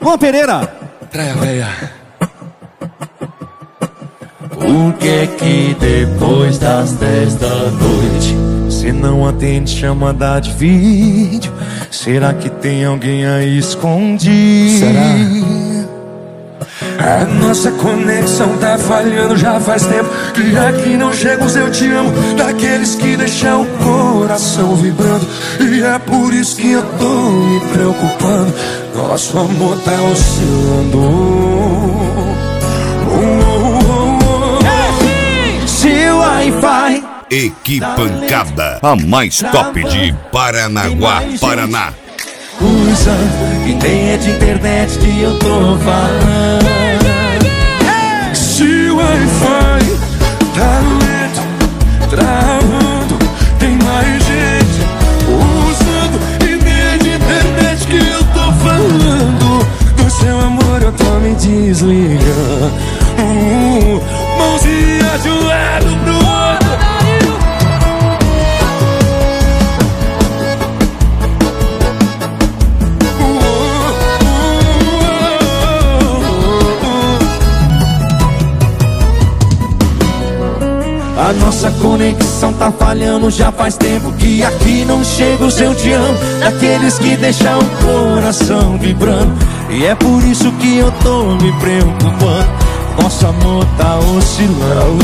Luan Pereira. Traia véia. Por que depois das 10 da noite cê não atende chamada de vídeo? Será que tem alguém aí escondido? Será? A nossa conexão tá falhando já faz tempo, que aqui não chega os eu te amo daqueles que deixam o coração vibrando. E é por isso que eu tô me preocupando. Nosso amor tá oscilando. Seu Wi-Fi. Equipancada, a mais top de Paranaguá, Paraná. Usa, e nem é de internet que eu tô falando. Se o Wi-Fi tá lento, travando, tem mais gente usando, e nem é de internet que eu tô falando. Do seu amor eu tô me desligando. Mãozinha de um lado pro outro. A nossa conexão tá falhando já faz tempo, que aqui não chega o seu te amo daqueles que deixam o coração vibrando. E é por isso que eu tô me preocupando. Nosso amor tá oscilando.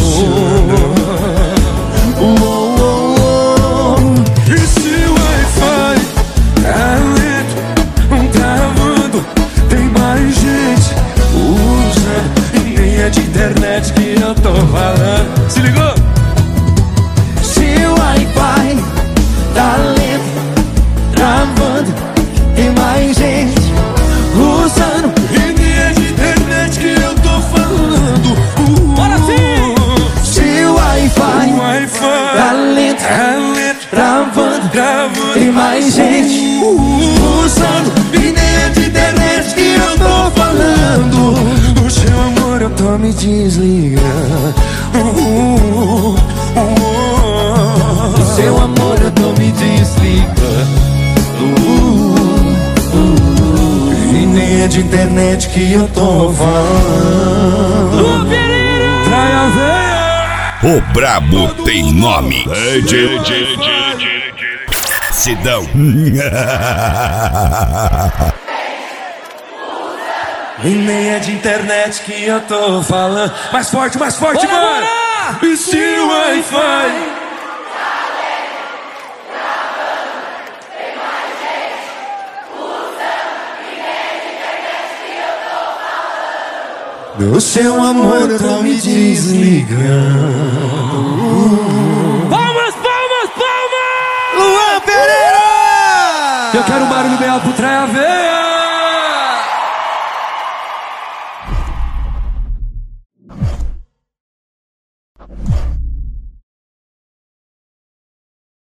E se o Wi-Fi tá lento, travando, tem mais gente usando, e nem é de internet que eu tô falando. Se ligou? Se o Wi-Fi tá lento, travando, tem mais gente usando, e nem é de internet que eu tô falando. Bora sim! Se o Wi-Fi tá lento, travando, tem mais gente usando, e nem é de internet que eu tô falando. O seu amor eu tô me desligando. Seu amor eu tô me desligando. E nem é de internet que eu tô falando. Traia véia. O brabo tem nome. Sidão. E nem é de internet que eu tô falando. Mais forte, mano. E se o Wi-Fi do seu amor eu tô me desligando. Palmas! Luan Pereira. Eu quero um barulho bem alto pro Traia véia.